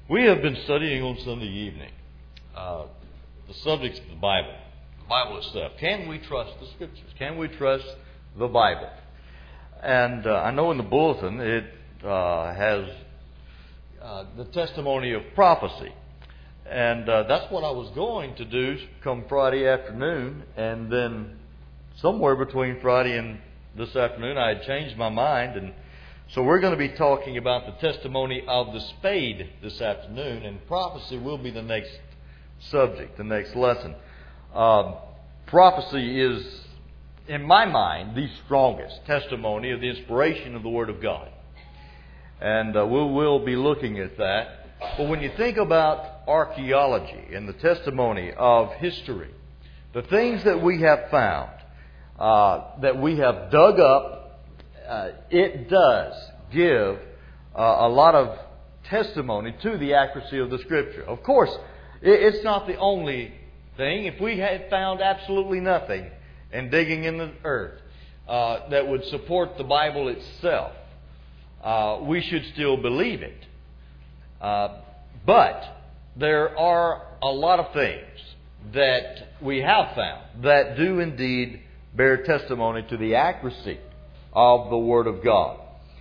We have been studying on Sunday evening the subjects of the Bible itself. Can we trust the Scriptures? Can we trust the Bible? And I know in the bulletin it has the testimony of prophecy. And that's what I was going to do come Friday afternoon. And then somewhere between Friday and this afternoon I had changed my mind. And so we're going to be talking about the testimony of the spade this afternoon. And prophecy will be the next subject, the next lesson. Prophecy is, in my mind, the strongest testimony of the inspiration of the Word of God. And we will be looking at that. But when you think about archaeology and the testimony of history, the things that we have found, that we have dug up, it does give a lot of testimony to the accuracy of the Scripture. Of course, it's not the only thing. If we had found absolutely nothing and digging in the earth that would support the Bible itself, we should still believe it. But there are a lot of things that we have found that do indeed bear testimony to the accuracy of the Word of God.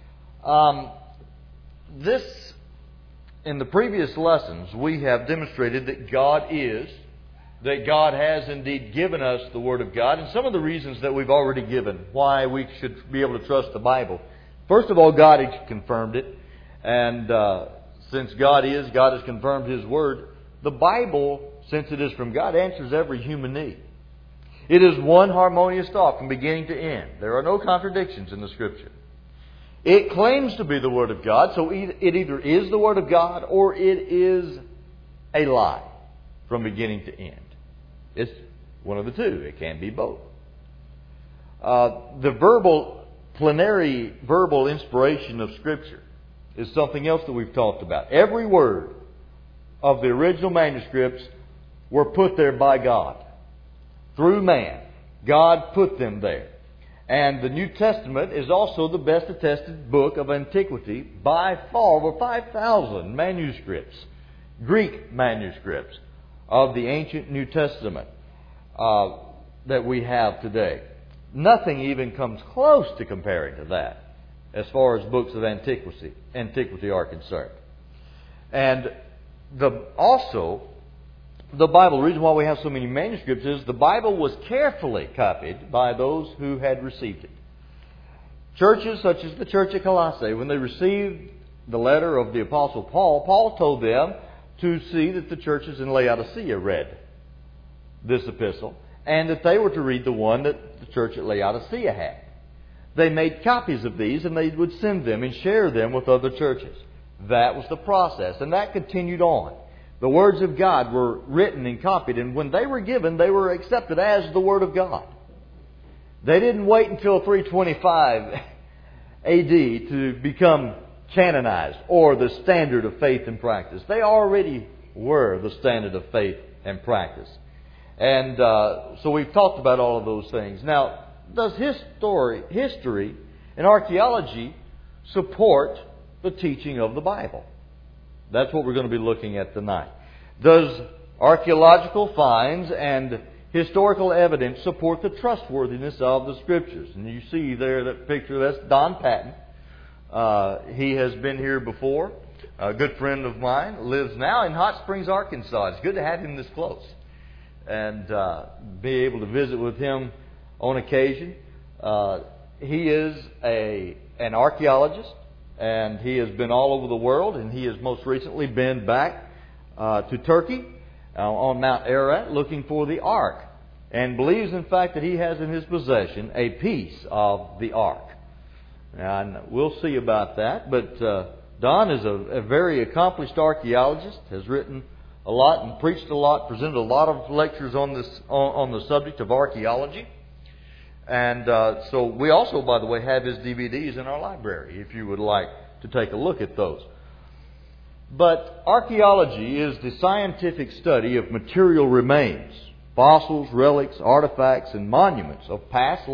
In the previous lessons, we have demonstrated that God has indeed given us the Word of God, and some of the reasons that we've already given why we should be able to trust the Bible. First of all, God has confirmed it, and since God has confirmed His Word. The Bible, since it is from God, answers every human need. It is one harmonious thought from beginning to end. There are no contradictions in the Scripture. It claims to be the Word of God, so it either is the Word of God or it is a lie from beginning to end. It's one of the two. It can be both. The plenary verbal inspiration of Scripture is something else that we've talked about. Every word of the original manuscripts were put there by God. Through man. God put them there. And the New Testament is also the best attested book of antiquity by far, over 5,000 manuscripts, Greek manuscripts of the ancient New Testament that we have today. Nothing even comes close to comparing to that as far as books of antiquity are concerned. And also, the Bible, the reason why we have so many manuscripts is the Bible was carefully copied by those who had received it. Churches such as the church at Colossae, when they received the letter of the Apostle Paul, Paul told them to see that the churches in Laodicea read this epistle, and that they were to read the one that the church at Laodicea had. They made copies of these and they would send them and share them with other churches. That was the process, and that continued on. The words of God were written and copied, and when they were given, they were accepted as the Word of God. They didn't wait until 325 AD to become canonized or the standard of faith and practice. They already were the standard of faith and practice. And so we've talked about all of those things. Now, does history and archaeology support the teaching of the Bible? That's what we're going to be looking at tonight. Does archaeological finds and historical evidence support the trustworthiness of the Scriptures? And you see there that picture, that's Don Patton. He has been here before. A good friend of mine, lives now in Hot Springs, Arkansas. It's good to have him this close and be able to visit with him on occasion. He is an archaeologist, and he has been all over the world, and he has most recently been back to Turkey on Mount Ararat looking for the Ark, and believes in fact that he has in his possession a piece of the Ark. And we'll see about that, but Don is a very accomplished archaeologist, has written a lot and preached a lot, presented a lot of lectures on the subject of archaeology. And so we also, by the way, have his DVDs in our library if you would like to take a look at those. But archaeology is the scientific study of material remains, fossils, relics, artifacts, and monuments of past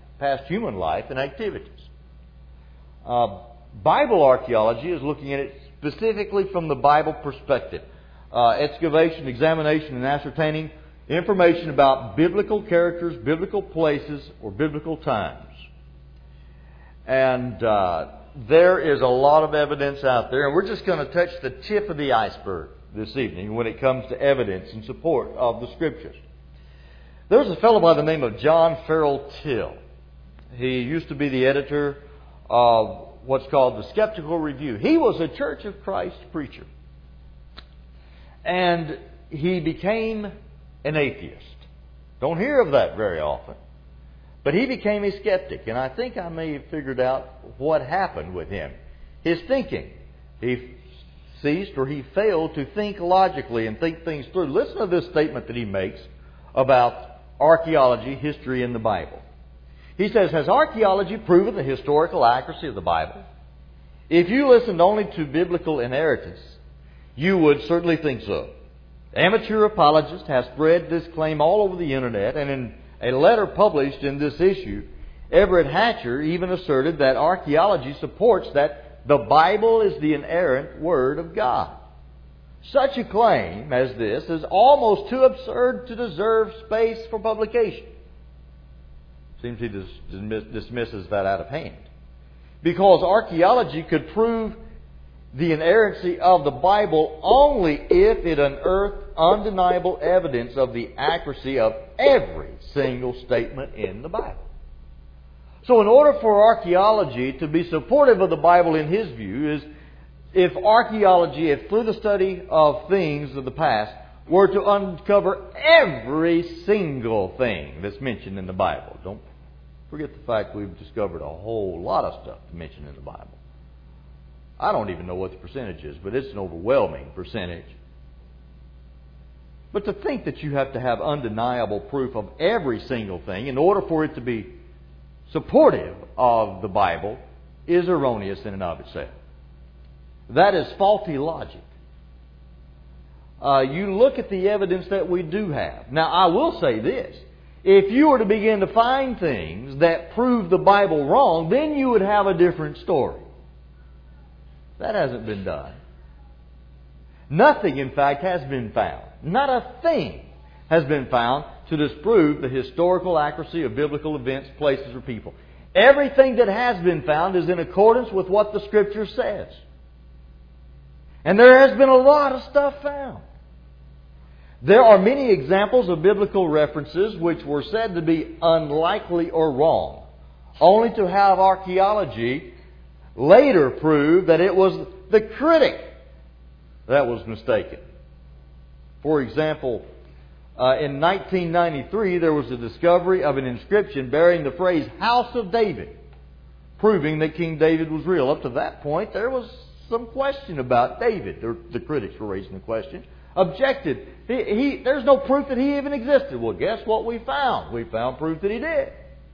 human life and activities. Bible archaeology is looking at it specifically from the Bible perspective. Excavation, examination, and ascertaining information about biblical characters, biblical places, or biblical times. And there is a lot of evidence out there, and we're just going to touch the tip of the iceberg this evening when it comes to evidence in support of the Scriptures. There's a fellow by the name of John Farrell Till. He used to be the editor of what's called the Skeptical Review. He was a Church of Christ preacher. And he became an atheist. Don't hear of that very often. But he became a skeptic, and I think I may have figured out what happened with him. His thinking. He ceased, or he failed to think logically and think things through. Listen to this statement that he makes about archaeology, history, and the Bible. He says, has archaeology proven the historical accuracy of the Bible? If you listened only to biblical inheritance, you would certainly think so. Amateur apologists have spread this claim all over the Internet, and in a letter published in this issue, Everett Hatcher even asserted that archaeology supports that the Bible is the inerrant Word of God. Such a claim as this is almost too absurd to deserve space for publication. Seems he dismisses that out of hand. Because archaeology could prove the inerrancy of the Bible only if it unearthed undeniable evidence of the accuracy of every single statement in the Bible. So in order for archaeology to be supportive of the Bible in his view is if archaeology, if through the study of things of the past, were to uncover every single thing that's mentioned in the Bible. Don't forget the fact we've discovered a whole lot of stuff mentioned in the Bible. I don't even know what the percentage is, but it's an overwhelming percentage. But to think that you have to have undeniable proof of every single thing in order for it to be supportive of the Bible is erroneous in and of itself. That is faulty logic. You look at the evidence that we do have. Now, I will say this. If you were to begin to find things that prove the Bible wrong, then you would have a different story. That hasn't been done. Nothing, in fact, has been found. Not a thing has been found to disprove the historical accuracy of biblical events, places, or people. Everything that has been found is in accordance with what the Scripture says. And there has been a lot of stuff found. There are many examples of biblical references which were said to be unlikely or wrong, only to have archaeology later prove that it was the critic that was mistaken. For example, in 1993 there was a discovery of an inscription bearing the phrase House of David, proving that King David was real. Up to that point there was some question about David. The critics were raising the question. Objected. There's no proof that he even existed. Well, guess what we found? We found proof that he did.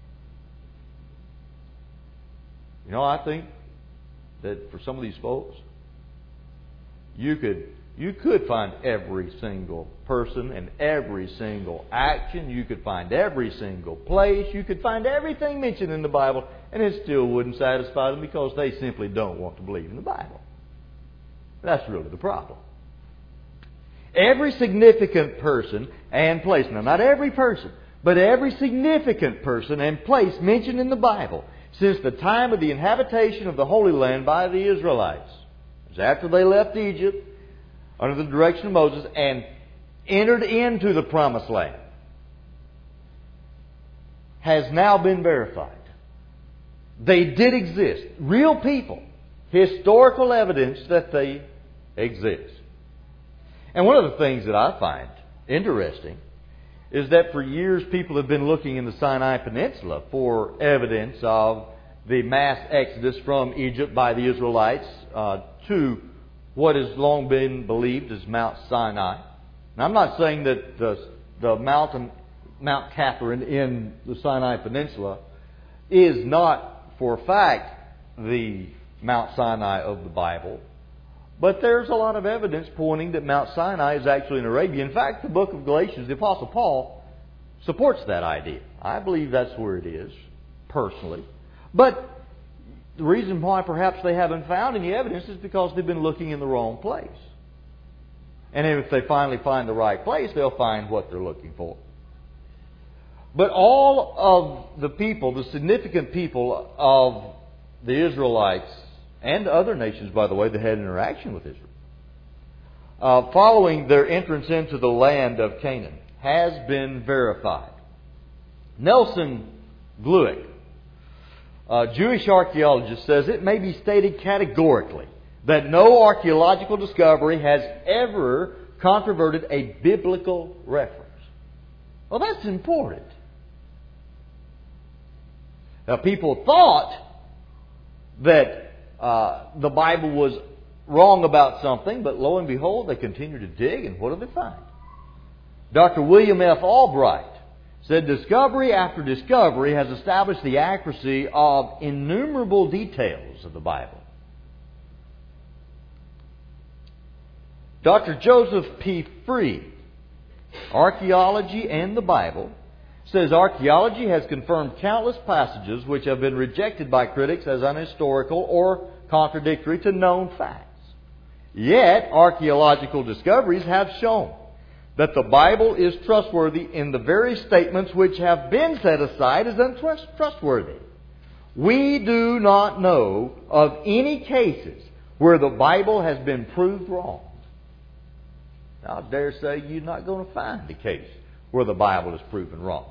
You know, I think that for some of these folks, you could find every single person and every single action. You could find every single place. You could find everything mentioned in the Bible, and it still wouldn't satisfy them because they simply don't want to believe in the Bible. That's really the problem. Every significant person and place, now not every person, but every significant person and place mentioned in the Bible since the time of the inhabitation of the Holy Land by the Israelites, it was after they left Egypt under the direction of Moses and entered into the Promised Land, has now been verified. They did exist. Real people. Historical evidence that they exist. And one of the things that I find interesting is that for years people have been looking in the Sinai Peninsula for evidence of the mass exodus from Egypt by the Israelites to what has long been believed as Mount Sinai. Now, I'm not saying that the Mount Catherine in the Sinai Peninsula is not, for a fact, the Mount Sinai of the Bible. But there's a lot of evidence pointing that Mount Sinai is actually in Arabia. In fact, the book of Galatians, the Apostle Paul, supports that idea. I believe that's where it is, personally. But the reason why perhaps they haven't found any evidence is because they've been looking in the wrong place. And if they finally find the right place, they'll find what they're looking for. But all of the people, the significant people of the Israelites, and other nations, by the way, that had interaction with Israel, following their entrance into the land of Canaan, has been verified. Nelson Glueck, a Jewish archaeologist, says it may be stated categorically that no archaeological discovery has ever controverted a biblical reference. Well, that's important. Now, people thought that the Bible was wrong about something, but lo and behold, they continue to dig, and what do they find? Dr. William F. Albright said discovery after discovery has established the accuracy of innumerable details of the Bible. Dr. Joseph P. Free, Archaeology and the Bible, says archaeology has confirmed countless passages which have been rejected by critics as unhistorical or contradictory to known facts. Yet, archaeological discoveries have shown that the Bible is trustworthy in the very statements which have been set aside as untrustworthy. We do not know of any cases where the Bible has been proved wrong. Now, I dare say you're not going to find a case where the Bible is proven wrong.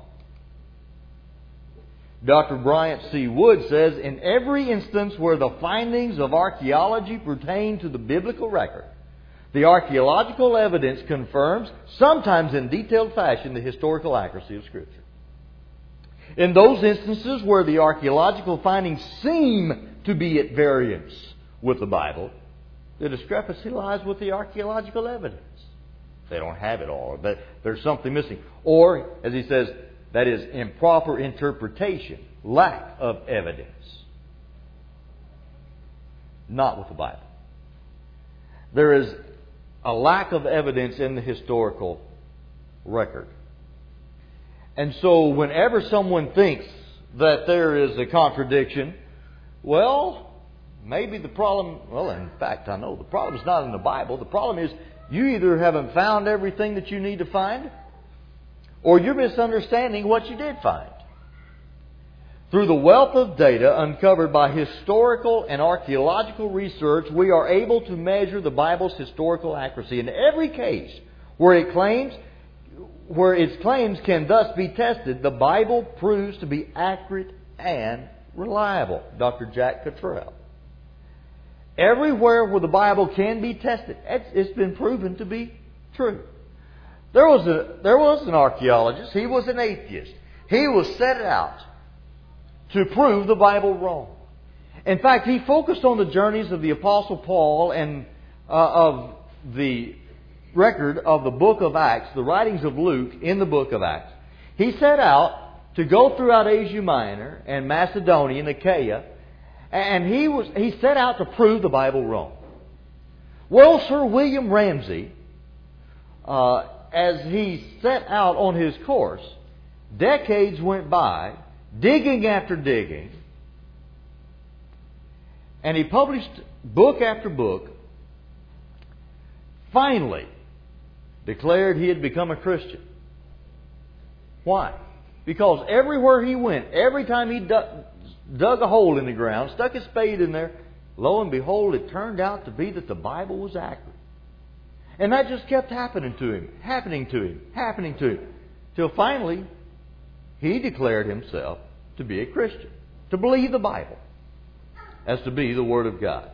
Dr. Bryant C. Wood says, in every instance where the findings of archaeology pertain to the biblical record, the archaeological evidence confirms, sometimes in detailed fashion, the historical accuracy of Scripture. In those instances where the archaeological findings seem to be at variance with the Bible, the discrepancy lies with the archaeological evidence. They don't have it all, but there's something missing. Or, as he says, that is improper interpretation, lack of evidence. Not with the Bible. There is a lack of evidence in the historical record. And so whenever someone thinks that there is a contradiction, well, maybe the problem, well, in fact, I know the problem is not in the Bible. The problem is you either haven't found everything that you need to find, or you're misunderstanding what you did find. Through the wealth of data uncovered by historical and archaeological research, we are able to measure the Bible's historical accuracy. In every case where its claims can thus be tested, the Bible proves to be accurate and reliable. Dr. Jack Cottrell. Everywhere where the Bible can be tested, it's been proven to be true. There was an archaeologist. He was an atheist. He was set out to prove the Bible wrong. In fact, he focused on the journeys of the Apostle Paul and of the record of the book of Acts, the writings of Luke in the book of Acts. He set out to go throughout Asia Minor and Macedonia and Achaia, and he set out to prove the Bible wrong. Well, Sir William Ramsay, as he set out on his course, decades went by, digging after digging, and he published book after book, finally declared he had become a Christian. Why? Because everywhere he went, every time he dug a hole in the ground, stuck his spade in there, lo and behold, it turned out to be that the Bible was accurate. And that just kept happening to him, till finally he declared himself to be a Christian, to believe the Bible as to be the Word of God.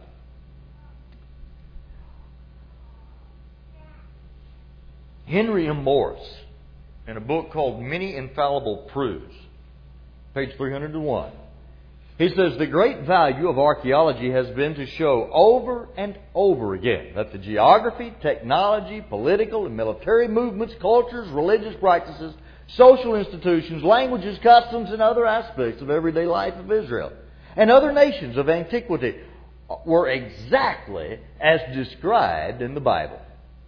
Henry M. Morris, in a book called Many Infallible Proofs, page 301, he says, the great value of archaeology has been to show over and over again that the geography, technology, political and military movements, cultures, religious practices, social institutions, languages, customs, and other aspects of everyday life of Israel and other nations of antiquity were exactly as described in the Bible.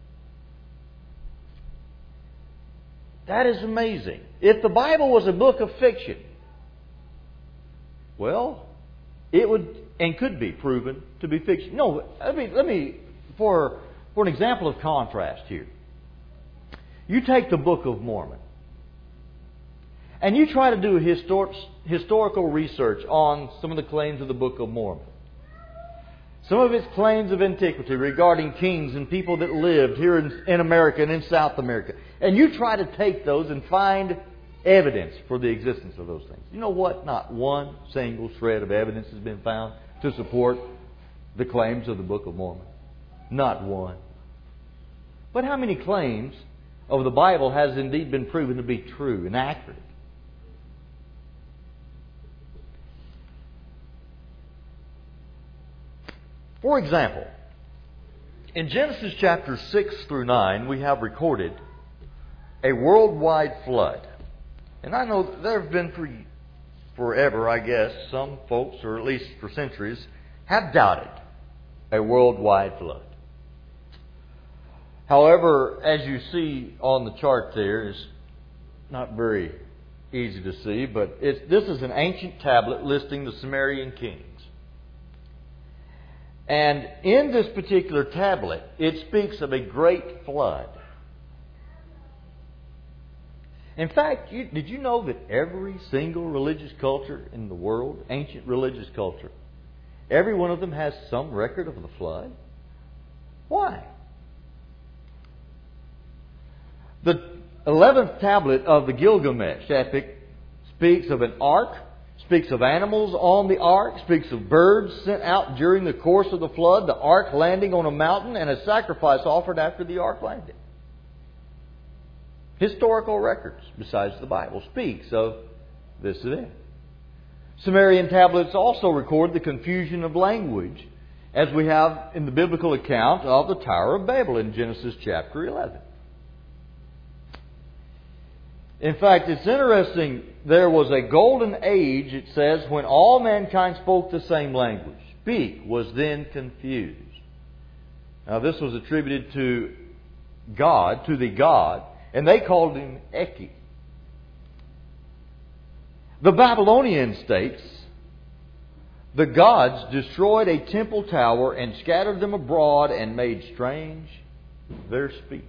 That is amazing. If the Bible was a book of fiction, well, it would and could be proven to be fiction. No, let me for an example of contrast here. You take the Book of Mormon, and you try to do historical research on some of the claims of the Book of Mormon. Some of its claims of antiquity regarding kings and people that lived here in America and in South America. And you try to take those and find evidence for the existence of those things. You know what? Not one single shred of evidence has been found to support the claims of the Book of Mormon. Not one. But how many claims of the Bible has indeed been proven to be true and accurate? For example, in Genesis chapter 6 through 9, we have recorded a worldwide flood. And I know that there have been forever, I guess, some folks, or at least for centuries, have doubted a worldwide flood. However, as you see on the chart there, it's not very easy to see, but this is an ancient tablet listing the Sumerian kings. And in this particular tablet, it speaks of a great flood. In fact, did you know that every single religious culture in the world, ancient religious culture, every one of them has some record of the flood? Why? The 11th tablet of the Gilgamesh epic speaks of an ark, speaks of animals on the ark, speaks of birds sent out during the course of the flood, the ark landing on a mountain, and a sacrifice offered after the ark landed. Historical records, besides the Bible, speaks of this event. Sumerian tablets also record the confusion of language, as we have in the biblical account of the Tower of Babel in Genesis chapter 11. In fact, it's interesting, there was a golden age, it says, when all mankind spoke the same language. Speak was then confused. Now, this was attributed to God, to the God, and they called him Eki. The Babylonian states, the gods destroyed a temple tower and scattered them abroad and made strange their speech.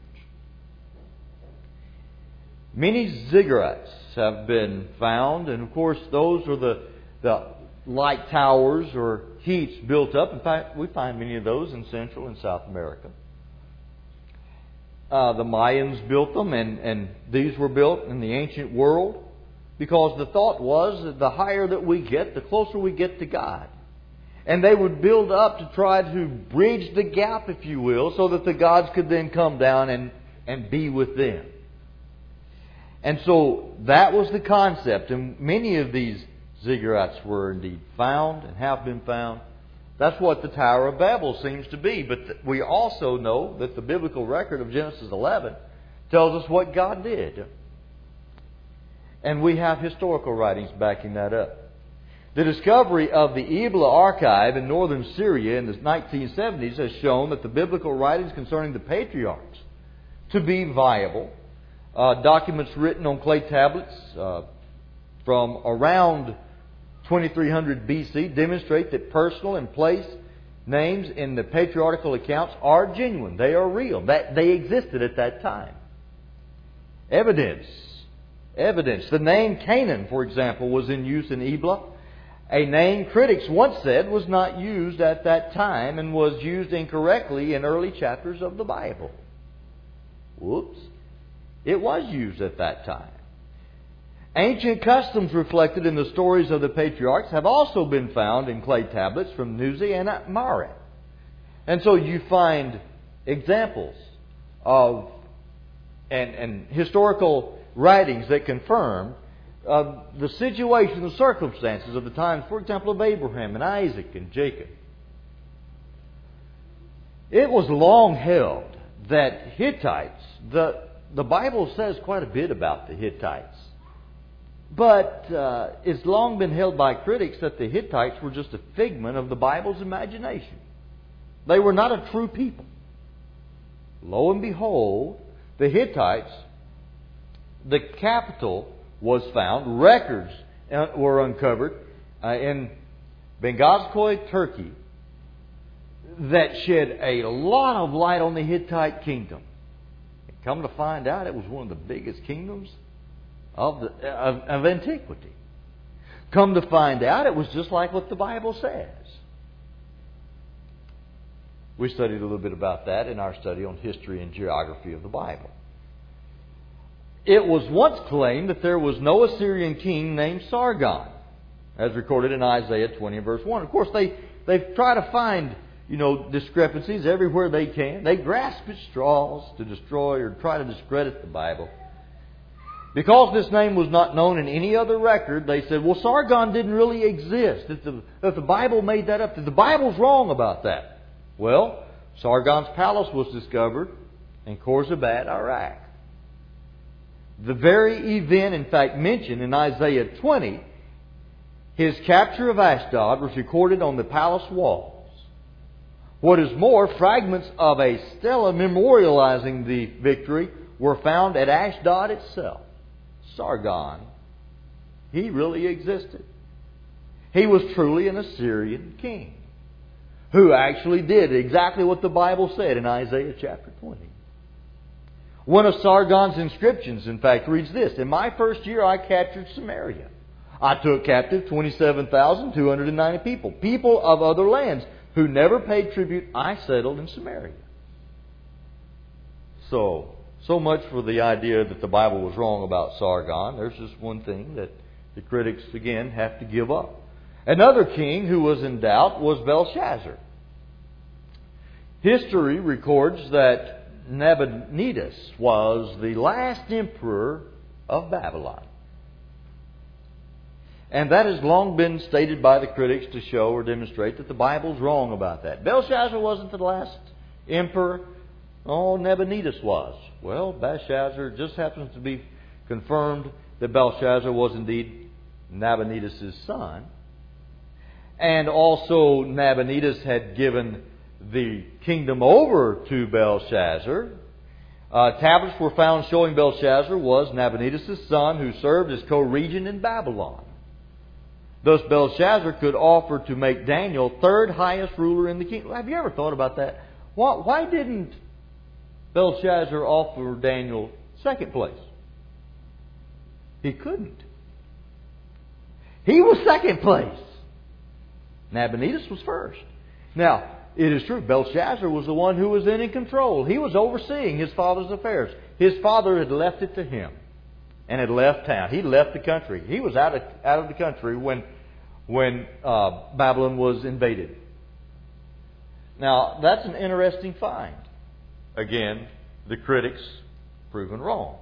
Many ziggurats have been found, and of course those are the light towers or heaps built up. In fact, we find many of those in Central and South America. The Mayans built them, and these were built in the ancient world because the thought was that the higher that we get, the closer we get to God. And they would build up to try to bridge the gap, if you will, so that the gods could then come down and be with them. And so that was the concept. And many of these ziggurats were indeed found and have been found. That's what the Tower of Babel seems to be. But we also know that the biblical record of Genesis 11 tells us what God did. And we have historical writings backing that up. The discovery of the Ebla archive in northern Syria in the 1970s has shown that the biblical writings concerning the patriarchs to be viable. Documents written on clay tablets from around 2300 BC demonstrate that personal and place names in the patriarchal accounts are genuine. They are real. They existed at that time. Evidence. The name Canaan, for example, was in use in Ebla. A name critics once said was not used at that time and was used incorrectly in early chapters of the Bible. Whoops. It was used at that time. Ancient customs reflected in the stories of the patriarchs have also been found in clay tablets from Nuzi and Mare. And so you find examples of and historical writings that confirm the situation, the circumstances of the times, for example, of Abraham and Isaac and Jacob. It was long held that Hittites, the Bible says quite a bit about the Hittites. But it's long been held by critics that the Hittites were just a figment of the Bible's imagination. They were not a true people. Lo and behold, the Hittites, the capital was found, records were uncovered in Benghazi, Turkey, that shed a lot of light on the Hittite kingdom. And come to find out, it was one of the biggest kingdoms of antiquity. Come to find out, it was just like what the Bible says. We studied a little bit about that in our study on history and geography of the Bible. It was once claimed that there was no Assyrian king named Sargon, as recorded in Isaiah 20 and verse 1. Of course, they've tried to find, discrepancies everywhere they can. They grasp at straws to destroy or try to discredit the Bible. Because this name was not known in any other record, they said, well, Sargon didn't really exist. That the Bible made that up. That the Bible's wrong about that. Well, Sargon's palace was discovered in Khorzabad, Iraq. The very event, in fact, mentioned in Isaiah 20, his capture of Ashdod was recorded on the palace walls. What is more, fragments of a stela memorializing the victory were found at Ashdod itself. Sargon, he really existed. He was truly an Assyrian king who actually did exactly what the Bible said in Isaiah chapter 20. One of Sargon's inscriptions, in fact, reads this: in my first year I captured Samaria. I took captive 27,290 people, people of other lands who never paid tribute. I settled in Samaria. So much for the idea that the Bible was wrong about Sargon. There's just one thing that the critics, again, have to give up. Another king who was in doubt was Belshazzar. History records that Nabonidus was the last emperor of Babylon. And that has long been stated by the critics to show or demonstrate that the Bible's wrong about that. Belshazzar wasn't the last emperor. Oh, Nabonidus was. Well, Belshazzar just happens to be confirmed that Belshazzar was indeed Nabonidus' son. And also Nabonidus had given the kingdom over to Belshazzar. Tablets were found showing Belshazzar was Nabonidus' son who served as co-regent in Babylon. Thus Belshazzar could offer to make Daniel third highest ruler in the kingdom. Have you ever thought about that? Why didn't Belshazzar offer Daniel second place? He couldn't. He was second place. Nabonidus was first. Now, it is true, Belshazzar was the one who was in control. He was overseeing his father's affairs. His father had left it to him and had left town. He left the country. He was out of the country when Babylon was invaded. Now, that's an interesting find. Again, the critics proven wrong.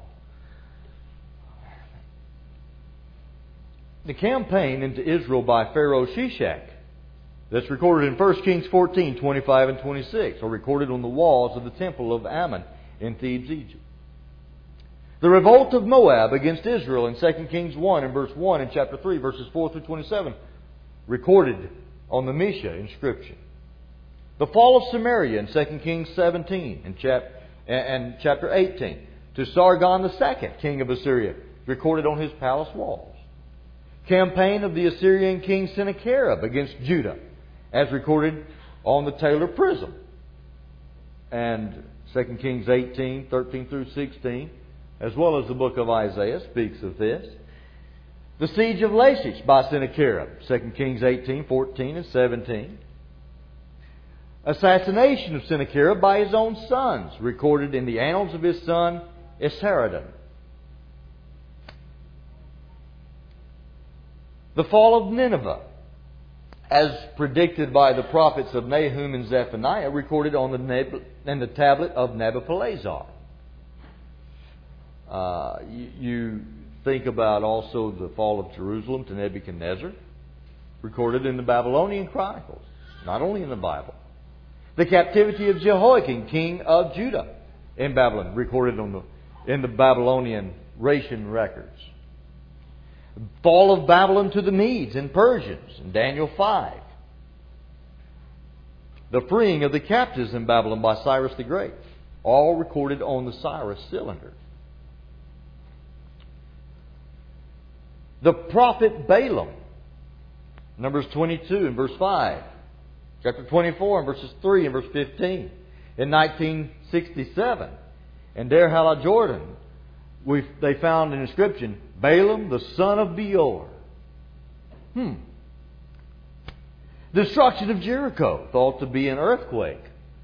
The campaign into Israel by Pharaoh Shishak, that's recorded in 1 Kings 14, 25 and 26, or recorded on the walls of the temple of Ammon in Thebes, Egypt. The revolt of Moab against Israel in 2 Kings 1 and verse 1 and chapter 3, verses 4 through 27, recorded on the Mesha inscription. The fall of Samaria in 2 Kings 17 and chapter 18 to Sargon II, king of Assyria, recorded on his palace walls. Campaign of the Assyrian king Sennacherib against Judah, as recorded on the Taylor Prism. And 2 Kings 18, 13 through 16, as well as the book of Isaiah, speaks of this. The siege of Lachish by Sennacherib, 2 Kings 18, 14 and 17. Assassination of Sennacherib by his own sons, recorded in the annals of his son Esarhaddon. The fall of Nineveh, as predicted by the prophets of Nahum and Zephaniah, recorded on the tablet of Nabopolassar. You think about also the fall of Jerusalem to Nebuchadnezzar, recorded in the Babylonian Chronicles, not only in the Bible. The captivity of Jehoiakim, king of Judah, in Babylon, recorded in the Babylonian ration records. Fall of Babylon to the Medes and Persians in Daniel 5. The freeing of the captives in Babylon by Cyrus the Great, all recorded on the Cyrus cylinder. The prophet Balaam, Numbers 22 and verse 5. Chapter 24 and verses 3 and verse 15. In 1967, in Deir Hala-Jordan, they found an inscription, Balaam the son of Beor. Destruction of Jericho, thought to be an earthquake.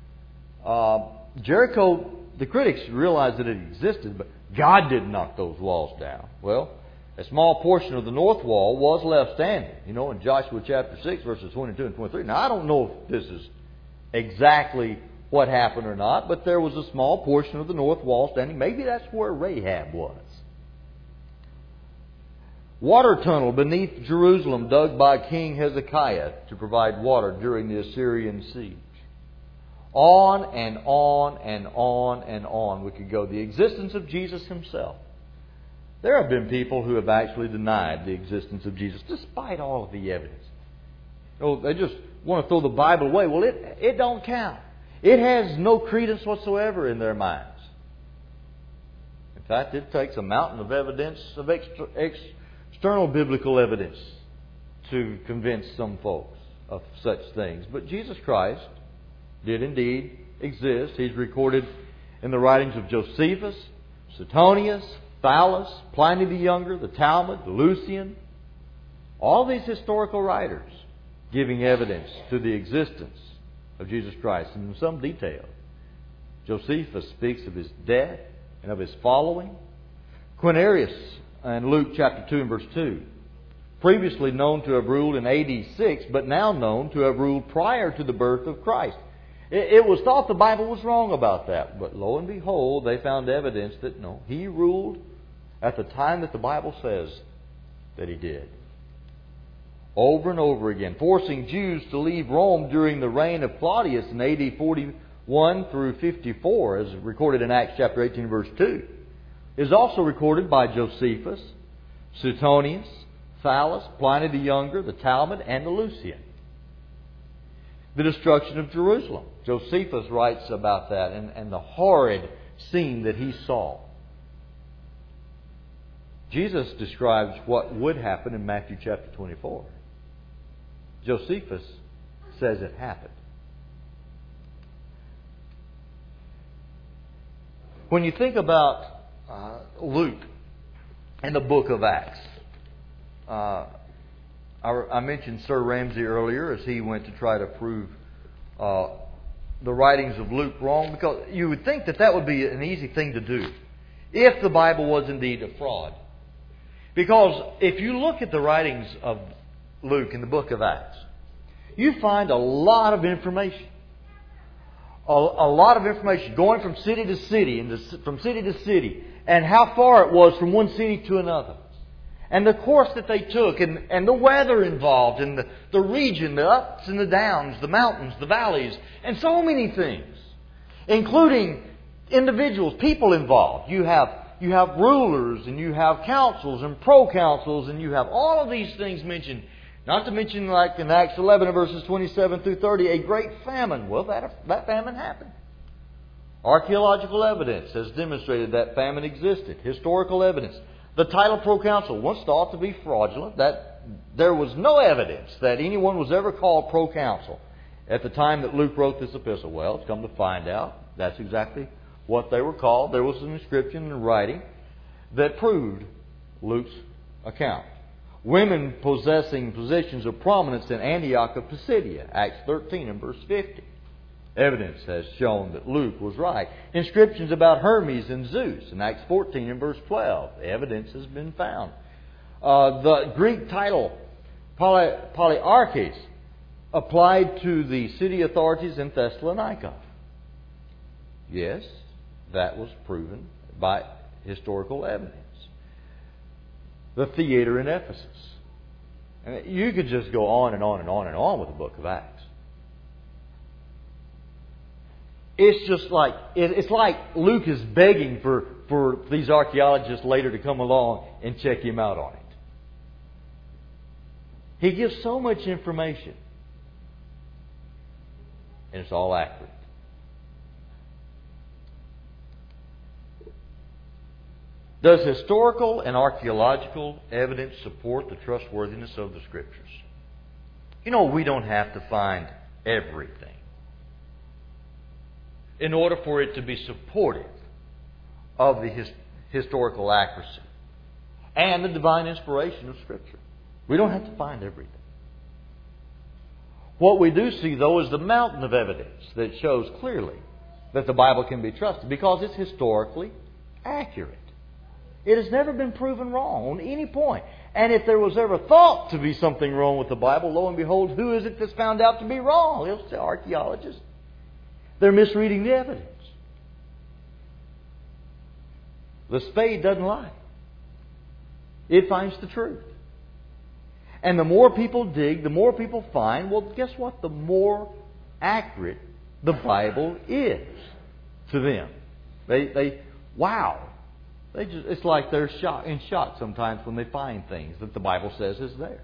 Jericho, the critics realized that it existed, but God didn't knock those walls down. Well, a small portion of the north wall was left standing. You know, in Joshua chapter 6, verses 22 and 23. Now, I don't know if this is exactly what happened or not, but there was a small portion of the north wall standing. Maybe that's where Rahab was. Water tunnel beneath Jerusalem dug by King Hezekiah to provide water during the Assyrian siege. On and on and on and on we could go. The existence of Jesus Himself. There have been people who have actually denied the existence of Jesus despite all of the evidence. Oh, they just want to throw the Bible away. Well, it don't count. It has no credence whatsoever in their minds. In fact, it takes a mountain of evidence, of external biblical evidence, to convince some folks of such things. But Jesus Christ did indeed exist. He's recorded in the writings of Josephus, Suetonius, Thallus, Pliny the Younger, the Talmud, the Lucian. All these historical writers giving evidence to the existence of Jesus Christ in some detail. Josephus speaks of His death and of His following. Quinarius in Luke chapter 2 and verse 2, previously known to have ruled in AD 6, but now known to have ruled prior to the birth of Christ. It was thought the Bible was wrong about that, but lo and behold, they found evidence that no, He ruled at the time that the Bible says that He did. Over and over again, forcing Jews to leave Rome during the reign of Claudius in AD 41 through 54, as recorded in Acts chapter 18 verse 2, is also recorded by Josephus, Suetonius, Thallus, Pliny the Younger, the Talmud, and the Lucian. The destruction of Jerusalem. Josephus writes about that and the horrid scene that he saw. Jesus describes what would happen in Matthew chapter 24. Josephus says it happened. When you think about Luke and the book of Acts, I mentioned Sir Ramsay earlier as he went to try to prove the writings of Luke wrong, because you would think that would be an easy thing to do if the Bible was indeed a fraud. Because if you look at the writings of Luke in the book of Acts, you find a lot of information. A lot of information going from city to city and from city to city, and how far it was from one city to another. And the course that they took, and the weather involved, and the region, the ups and the downs, the mountains, the valleys, and so many things, including individuals, people involved. You have rulers, and you have councils and proconsuls, and you have all of these things mentioned. Not to mention, like in Acts 11 verses 27 through 30, a great famine. Well, that famine happened. Archaeological evidence has demonstrated that famine existed. Historical evidence. The title proconsul, once thought to be fraudulent, that there was no evidence that anyone was ever called proconsul at the time that Luke wrote this epistle. Well, it's come to find out that's exactly what they were called. There was an inscription in writing that proved Luke's account. Women possessing positions of prominence in Antioch of Pisidia, Acts 13 and verse 50. Evidence has shown that Luke was right. Inscriptions about Hermes and Zeus in Acts 14 and verse 12. Evidence has been found. The Greek title Polyarches applied to the city authorities in Thessalonica. Yes, that was proven by historical evidence. The theater in Ephesus. You could just go on and on and on and on with the book of Acts. It's just like, it's like Luke is begging for these archaeologists later to come along and check him out on it. He gives so much information. And it's all accurate. Does historical and archaeological evidence support the trustworthiness of the Scriptures? You know, we don't have to find everything in order for it to be supportive of the historical accuracy and the divine inspiration of Scripture. We don't have to find everything. What we do see, though, is the mountain of evidence that shows clearly that the Bible can be trusted because it's historically accurate. It has never been proven wrong on any point. And if there was ever thought to be something wrong with the Bible, lo and behold, who is it that's found out to be wrong? It's the archaeologists. They're misreading the evidence. The spade doesn't lie. It finds the truth. And the more people dig, the more people find, well, guess what? The more accurate the Bible is to them. Wow. It's like they're in shock sometimes when they find things that the Bible says is there.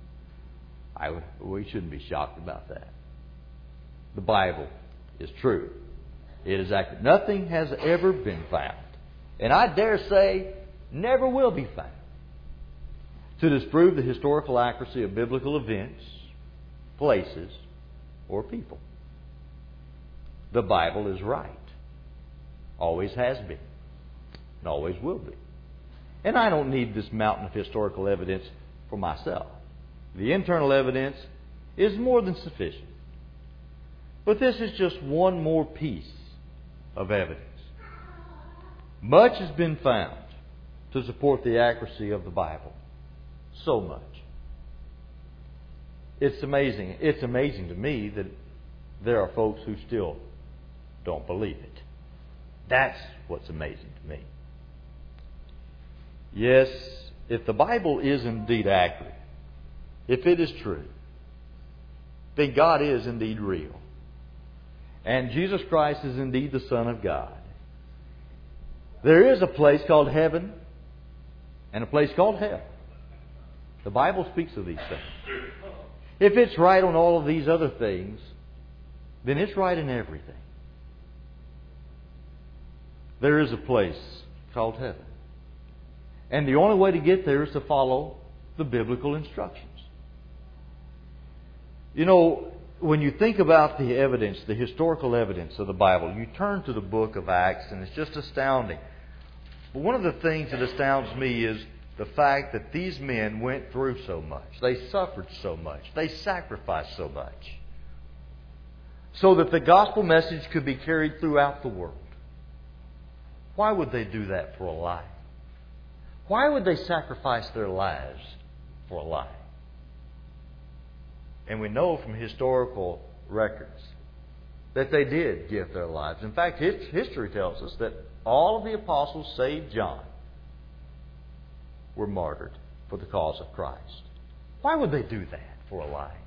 We shouldn't be shocked about that. The Bible is true. It is accurate. Nothing has ever been found, and I dare say never will be found, to disprove the historical accuracy of biblical events, places, or people. The Bible is right. Always has been. And always will be. And I don't need this mountain of historical evidence for myself. The internal evidence is more than sufficient. But this is just one more piece of evidence. Much has been found to support the accuracy of the Bible. So much. It's amazing. It's amazing to me that there are folks who still don't believe it. That's what's amazing to me. Yes, if the Bible is indeed accurate, if it is true, then God is indeed real. And Jesus Christ is indeed the Son of God. There is a place called heaven and a place called hell. The Bible speaks of these things. If it's right on all of these other things, then it's right in everything. There is a place called heaven. And the only way to get there is to follow the biblical instructions. You know, when you think about the evidence, the historical evidence of the Bible, you turn to the book of Acts and it's just astounding. But one of the things that astounds me is the fact that these men went through so much. They suffered so much. They sacrificed so much. So that the gospel message could be carried throughout the world. Why would they do that for a lie? Why would they sacrifice their lives for a lie? And we know from historical records that they did give their lives. In fact, history tells us that all of the apostles, save John, were martyred for the cause of Christ. Why would they do that for a lie?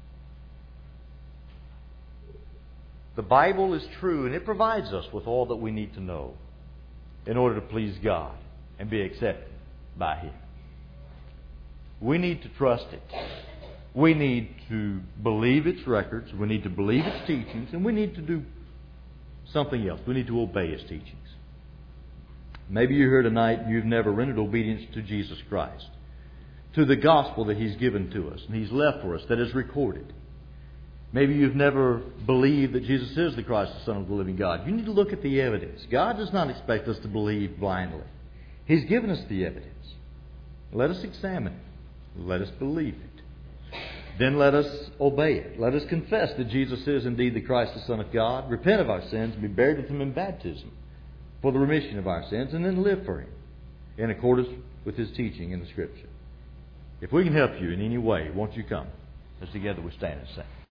The Bible is true, and it provides us with all that we need to know in order to please God and be accepted by Him. We need to trust it. We need to believe its records. We need to believe its teachings. And we need to do something else. We need to obey its teachings. Maybe you're here tonight and you've never rendered obedience to Jesus Christ, to the gospel that He's given to us and He's left for us, that is recorded. Maybe you've never believed that Jesus is the Christ, the Son of the living God. You need to look at the evidence. God does not expect us to believe blindly. He's given us the evidence. Let us examine it. Let us believe it. Then let us obey it. Let us confess that Jesus is indeed the Christ, the Son of God, repent of our sins, and be buried with Him in baptism for the remission of our sins, and then live for Him in accordance with His teaching in the Scripture. If we can help you in any way, won't you come? As together we stand and sing.